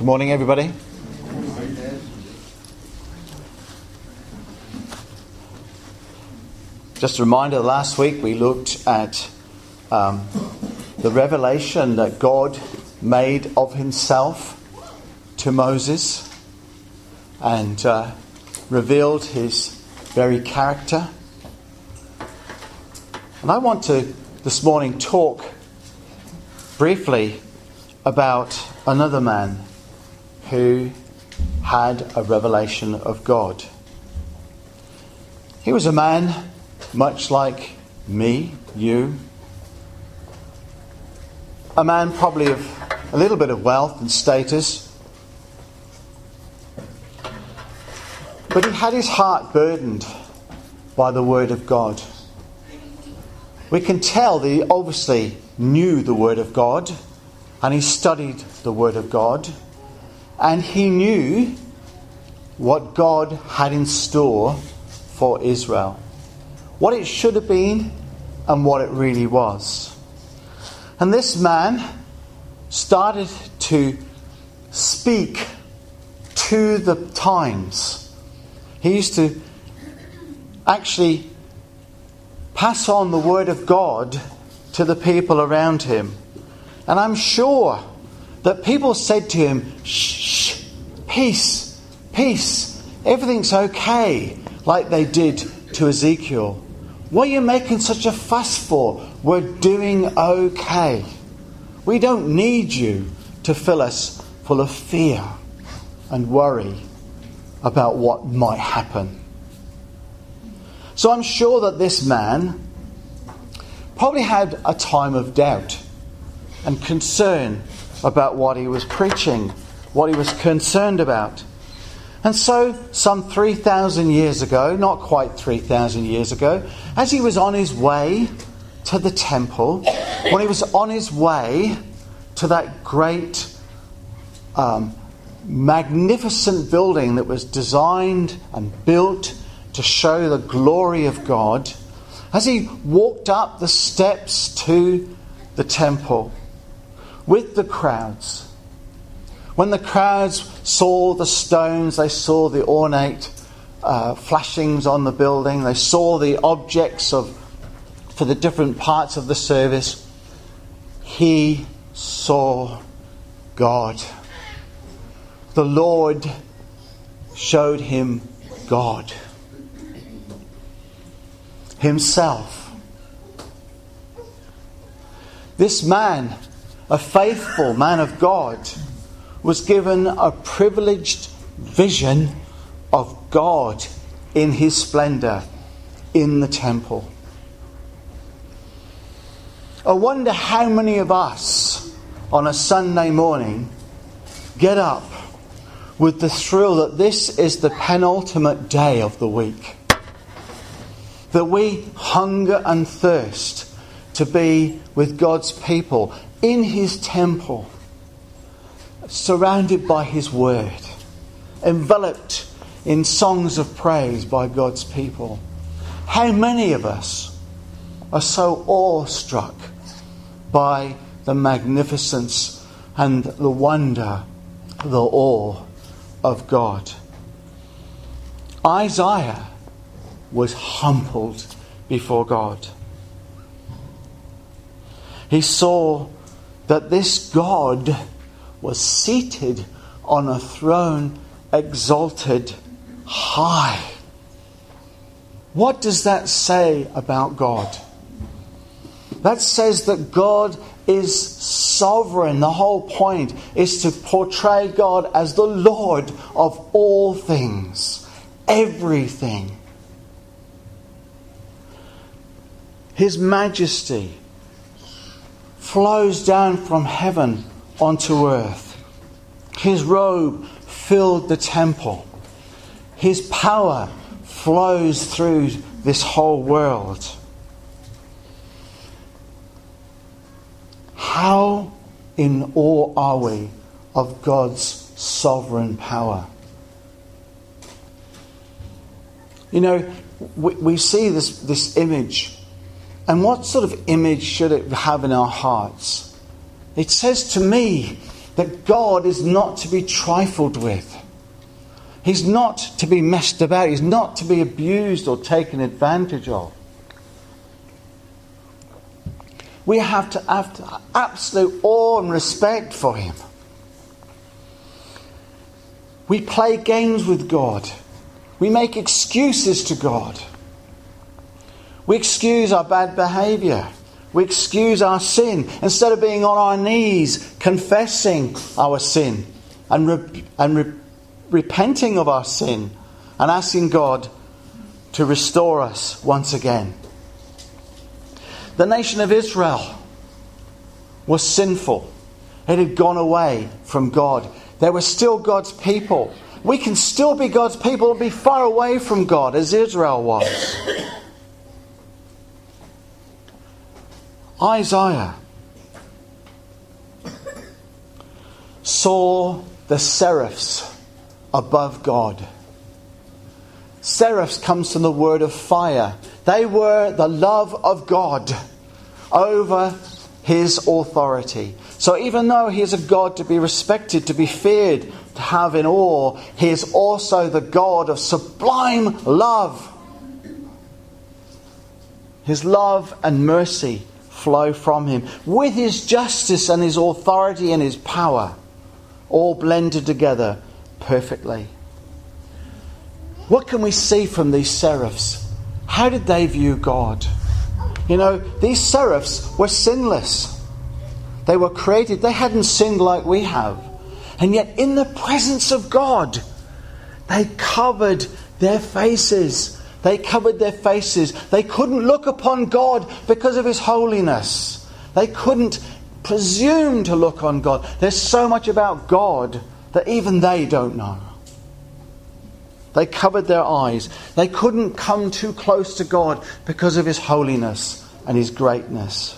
Good morning, everybody. Just a reminder, last week we looked at the revelation that God made of himself to Moses and revealed his very character. And I want to this morning talk briefly about another man who had a revelation of God. He was a man much like me, you. A man probably of a little bit of wealth and status. But he had his heart burdened by the Word of God. We can tell that he obviously knew the Word of God, and he studied the Word of God, and he knew what God had in store for Israel. What it should have been and what it really was. And this man started to speak to the times. He used to actually pass on the Word of God to the people around him. And I'm sure that people said to him, shh, peace, peace, everything's okay, like they did to Ezekiel. What are you making such a fuss for? We're doing okay. We don't need you to fill us full of fear and worry about what might happen. So I'm sure that this man probably had a time of doubt and concern about what he was preaching, what he was concerned about. And so, some 3,000 years ago, not quite 3,000 years ago, as he was on his way to the temple, when he was on his way to that great, magnificent building that was designed and built to show the glory of God, as he walked up the steps to the temple with the crowds, when the crowds saw the stones, they saw the ornate flashings on the building, they saw the objects for the different parts of the service, he saw God. The Lord showed him God himself. This man, a faithful man of God, was given a privileged vision of God in his splendour in the temple. I wonder how many of us on a Sunday morning get up with the thrill that this is the penultimate day of the week. That we hunger and thirst to be with God's people in his temple, surrounded by his word, enveloped in songs of praise by God's people. How many of us are so awestruck by the magnificence and the wonder, the awe of God? Isaiah was humbled before God. He saw that this God was seated on a throne, exalted high. What does that say about God? That says that God is sovereign. The whole point is to portray God as the Lord of all things, everything. His majesty flows down from heaven onto earth. His robe filled the temple. His power flows through this whole world. How in awe are we of God's sovereign power? You know, we see this image. And what sort of image should it have in our hearts? It says to me that God is not to be trifled with. He's not to be messed about. He's not to be abused or taken advantage of. We have to have absolute awe and respect for him. We play games with God. We make excuses to God. We excuse our bad behaviour. We excuse our sin instead of being on our knees confessing our sin and repenting of our sin and asking God to restore us once again. The nation of Israel was sinful. It had gone away from God. They were still God's people. We can still be God's people and be far away from God as Israel was. Isaiah saw the seraphs above God. Seraphs comes from the word of fire. They were the love of God over his authority. So even though he is a God to be respected, to be feared, to have in awe, he is also the God of sublime love. His love and mercy flow from him, with his justice and his authority and his power, all blended together perfectly. What can we see from these seraphs? How did they view God? You know, these seraphs were sinless. They were created. They hadn't sinned like we have. And yet in the presence of God, they covered their faces. They covered their faces. They couldn't look upon God because of his holiness. They couldn't presume to look on God. There's so much about God that even they don't know. They covered their eyes. They couldn't come too close to God because of his holiness and his greatness.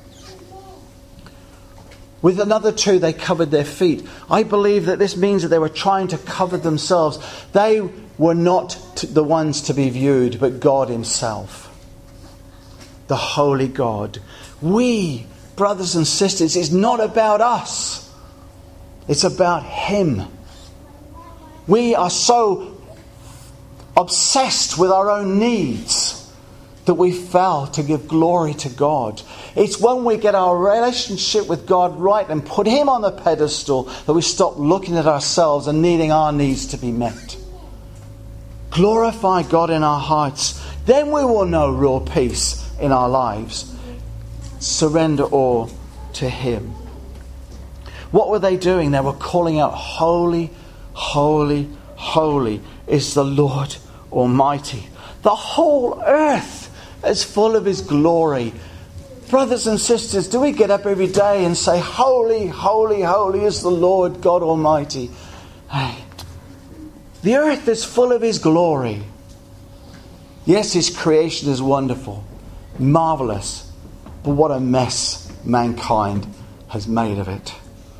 With another two, they covered their feet. I believe that this means that they were trying to cover themselves. They were not the ones to be viewed, but God himself. The holy God. We, brothers and sisters, it's not about us. It's about him. We are so obsessed with our own needs that we fail to give glory to God. It's when we get our relationship with God right and put him on the pedestal that we stop looking at ourselves and needing our needs to be met. Glorify God in our hearts. Then we will know real peace in our lives. Surrender all to him. What were they doing? They were calling out, holy, holy, holy is the Lord Almighty. The whole earth is full of his glory. Brothers and sisters, do we get up every day and say, holy, holy, holy is the Lord God Almighty? Hey, the earth is full of his glory. Yes, his creation is wonderful, marvelous, but what a mess mankind has made of it.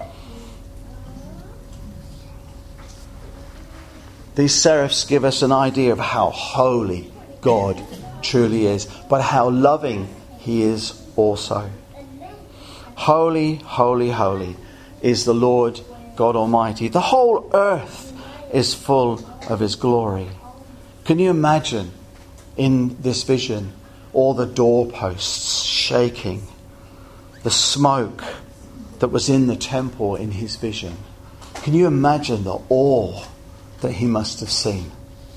These seraphs give us an idea of how holy God truly is, but how loving he is also. Holy, holy, holy is the Lord God Almighty. The whole earth is full of his glory. Can you imagine in this vision all the doorposts shaking, the smoke that was in the temple in his vision? Can you imagine the awe that he must have seen?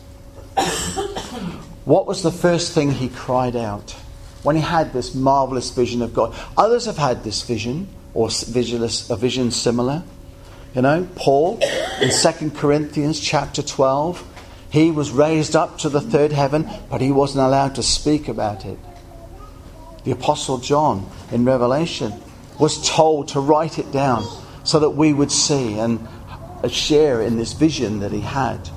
What was the first thing he cried out when he had this marvelous vision of God? Others have had this vision, or a vision similar. You know, Paul in 2 Corinthians chapter 12, he was raised up to the third heaven, but he wasn't allowed to speak about it. The Apostle John in Revelation was told to write it down so that we would see and share in this vision that he had.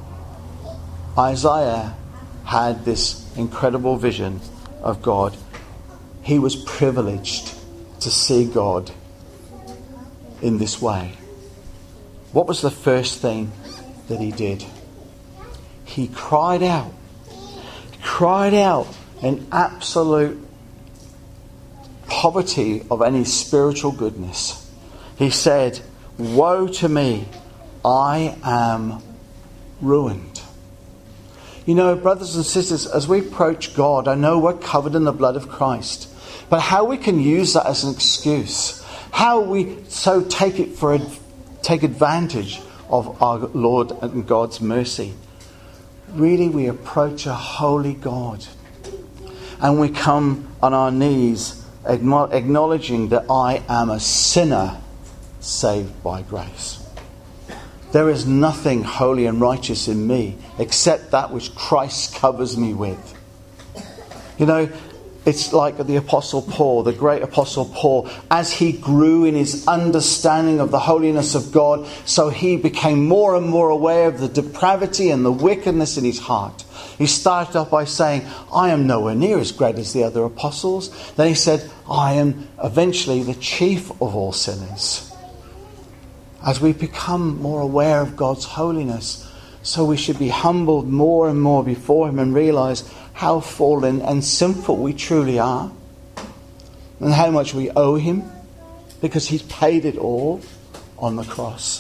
Isaiah had this incredible vision of God. He was privileged to see God in this way. What was the first thing that he did? He cried out. He cried out in absolute poverty of any spiritual goodness. He said, woe to me, I am ruined. You know, brothers and sisters, as we approach God, I know we're covered in the blood of Christ. But how we can use that as an excuse, how we so take advantage of our Lord and God's mercy. Really, we approach a holy God. And we come on our knees acknowledging that I am a sinner saved by grace. There is nothing holy and righteous in me except that which Christ covers me with. You know, it's like the Apostle Paul, the great Apostle Paul. As he grew in his understanding of the holiness of God, so he became more and more aware of the depravity and the wickedness in his heart. He started off by saying, I am nowhere near as great as the other apostles. Then he said, I am eventually the chief of all sinners. As we become more aware of God's holiness, so we should be humbled more and more before him and realize how fallen and sinful we truly are. And how much we owe him, because he's paid it all on the cross.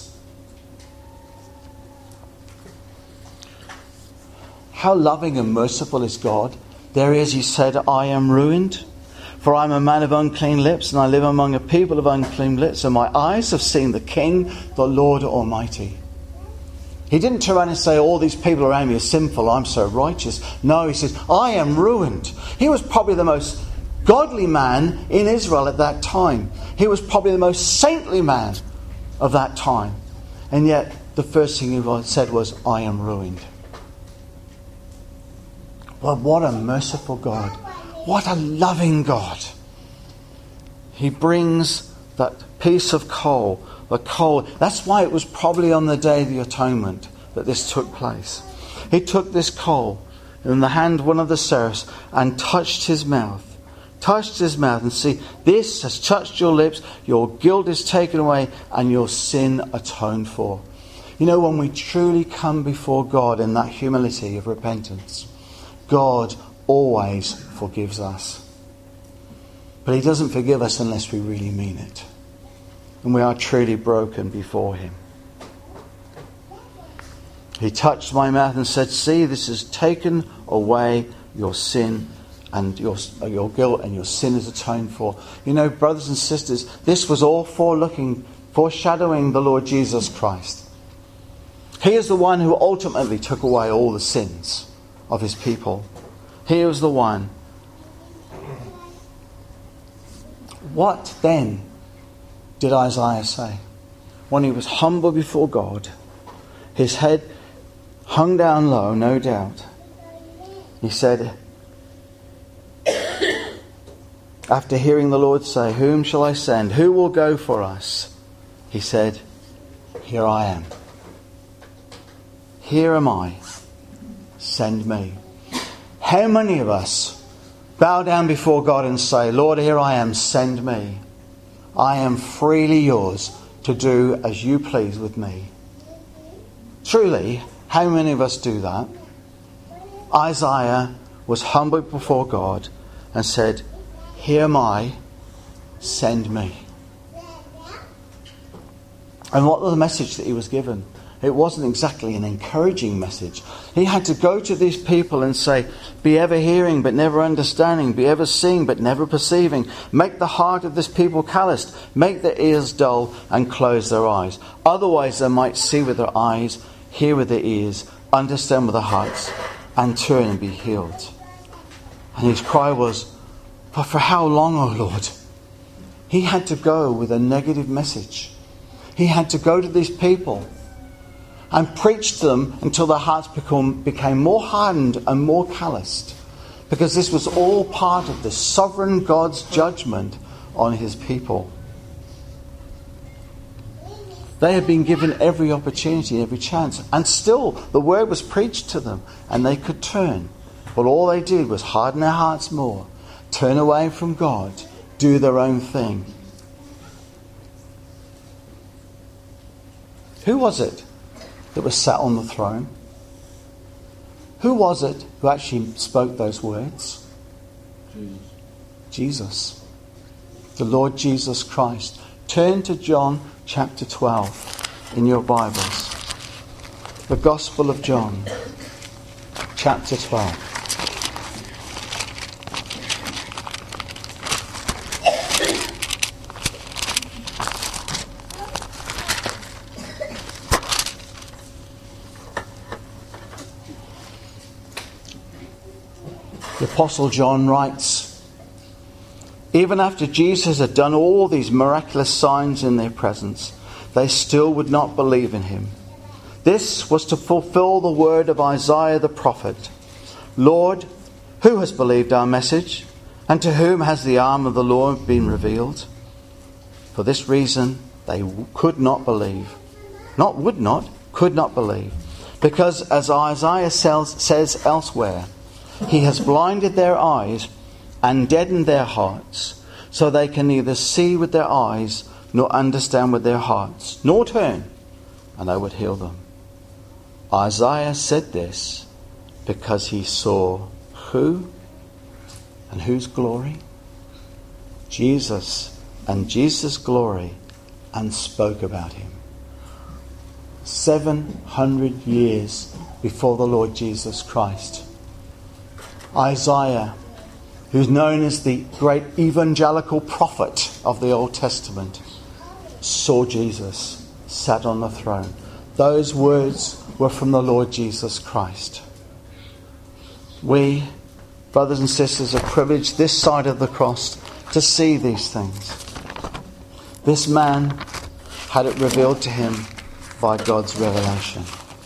How loving and merciful is God. There is, he said, I am ruined, for I am a man of unclean lips, and I live among a people of unclean lips, and my eyes have seen the King, the Lord Almighty. He didn't turn around and say, all these people around me are sinful, I'm so righteous. No, he says, I am ruined. He was probably the most godly man in Israel at that time. He was probably the most saintly man of that time. And yet, the first thing he said was, I am ruined. Well, what a merciful God. What a loving God. He brings that piece of coal, the coal. That's why it was probably on the Day of the Atonement that this took place. He took this coal in the hand of one of the seraphs and touched his mouth. Touched his mouth and see, this has touched your lips, your guilt is taken away and your sin atoned for. You know, when we truly come before God in that humility of repentance, God always forgives us. But he doesn't forgive us unless we really mean it. And we are truly broken before him. He touched my mouth and said, see, this has taken away your sin and your guilt, and your sin is atoned for. You know, brothers and sisters, this was all foreshadowing the Lord Jesus Christ. He is the one who ultimately took away all the sins of his people. He was the one. What then did Isaiah say? When he was humble before God, his head hung down low, no doubt. He said, after hearing the Lord say, whom shall I send? Who will go for us? He said, here I am. Here am I. Send me. How many of us bow down before God and say, Lord, here I am, send me. I am freely yours to do as you please with me. Truly, how many of us do that? Isaiah was humble before God and said, here am I, send me. And what was the message that he was given? It wasn't exactly an encouraging message. He had to go to these people and say, be ever hearing but never understanding, be ever seeing but never perceiving. Make the heart of this people calloused, make their ears dull and close their eyes. Otherwise they might see with their eyes, hear with their ears, understand with their hearts, and turn and be healed. And his cry was, but for how long, O Lord? He had to go with a negative message. He had to go to these people and preach to them until their hearts became more hardened and more calloused. Because this was all part of the sovereign God's judgment on his people. They had been given every opportunity, every chance. And still, the word was preached to them and they could turn. But all they did was harden their hearts more, turn away from God, do their own thing. Who was it that was sat on the throne? Who was it who actually spoke those words? Jesus. The Lord Jesus Christ Turn to John chapter 12 in your Bibles. The Gospel of John, chapter 12. The Apostle John writes, even after Jesus had done all these miraculous signs in their presence, they still would not believe in him. This was to fulfill the word of Isaiah the prophet. Lord, who has believed our message? And to whom has the arm of the Lord been revealed? For this reason they could not believe. Could not believe. Because as Isaiah says elsewhere, he has blinded their eyes and deadened their hearts, so they can neither see with their eyes nor understand with their hearts, nor turn, and I would heal them. Isaiah said this because he saw who and whose glory? Jesus and Jesus' glory, and spoke about him. 700 years before the Lord Jesus Christ, Isaiah, who's known as the great evangelical prophet of the Old Testament, saw Jesus sat on the throne. Those words were from the Lord Jesus Christ. We, brothers and sisters, are privileged this side of the cross to see these things. This man had it revealed to him by God's revelation.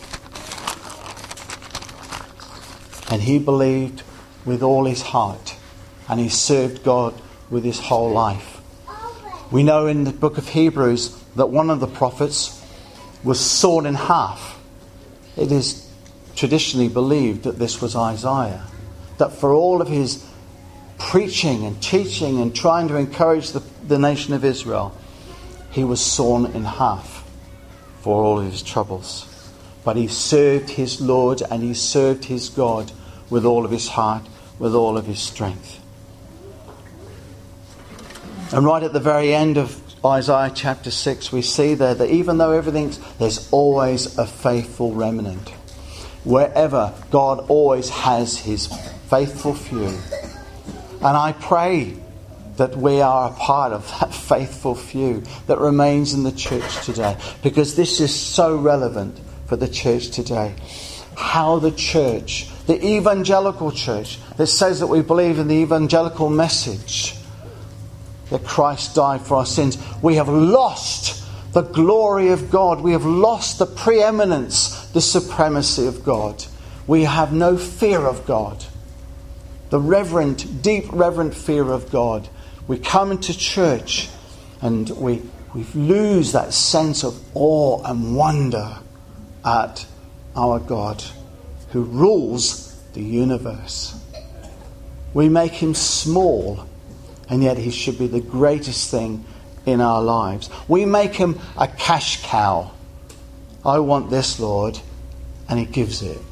And he believed with all his heart, and he served God with his whole life. We know in the book of Hebrews that one of the prophets was sawn in half. It is traditionally believed that this was Isaiah. That for all of his preaching and teaching and trying to encourage the nation of Israel, he was sawn in half for all of his troubles. But he served his Lord and he served his God with all of his heart, with all of his strength. And right at the very end of Isaiah chapter 6, we see there that even though there's always a faithful remnant. Wherever, God always has his faithful few. And I pray that we are a part of that faithful few that remains in the church today. Because this is so relevant for the church today. How the church, the evangelical church, that says that we believe in the evangelical message, that Christ died for our sins. We have lost the glory of God. We have lost the preeminence, the supremacy of God. We have no fear of God. The reverent, deep reverent fear of God. We come into church and we lose that sense of awe and wonder at our God who rules the universe. We make him small, and yet he should be the greatest thing in our lives. We make him a cash cow. I want this, Lord, and he gives it.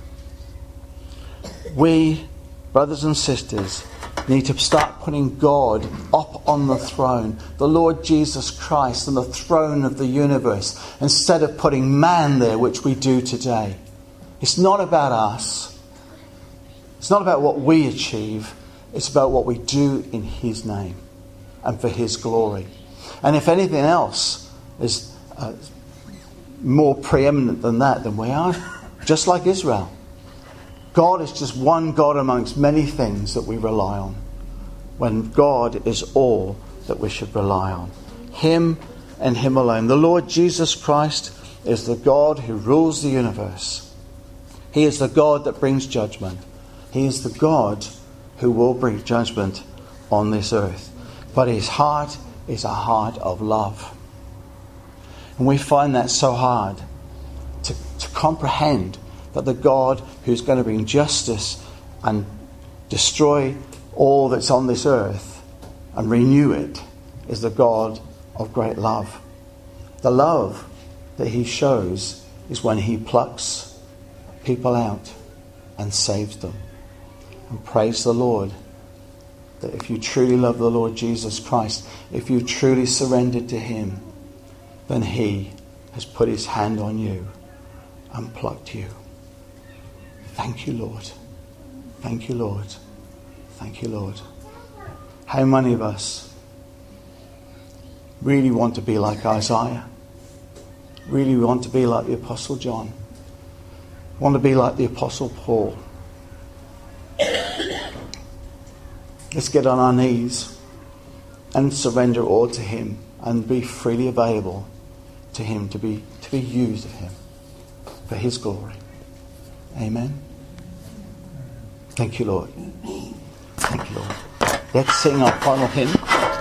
We, brothers and sisters, need to start putting God up on the throne, the Lord Jesus Christ on the throne of the universe, instead of putting man there, which we do today. It's not about us. It's not about what we achieve. It's about what we do in his name and for his glory. And if anything else is more preeminent than that, then we are just like Israel. God is just one God amongst many things that we rely on, when God is all that we should rely on. Him and him alone. The Lord Jesus Christ is the God who rules the universe. He is the God that brings judgment. He is the God who will bring judgment on this earth. But his heart is a heart of love. And we find that so hard to comprehend, that the God who's going to bring justice and destroy all that's on this earth and renew it is the God of great love. The love that he shows is when he plucks people out and saves them. And praise the Lord that if you truly love the Lord Jesus Christ, if you truly surrendered to him, then he has put his hand on you and plucked you. Thank you, Lord. Thank you, Lord. Thank you, Lord. How many of us really want to be like Isaiah? Really want to be like the Apostle John? Want to be like the Apostle Paul? Let's get on our knees and surrender all to him and be freely available to him, to be used of him for his glory. Amen. Thank you, Lord. Thank you, Lord. Let's sing our final hymn.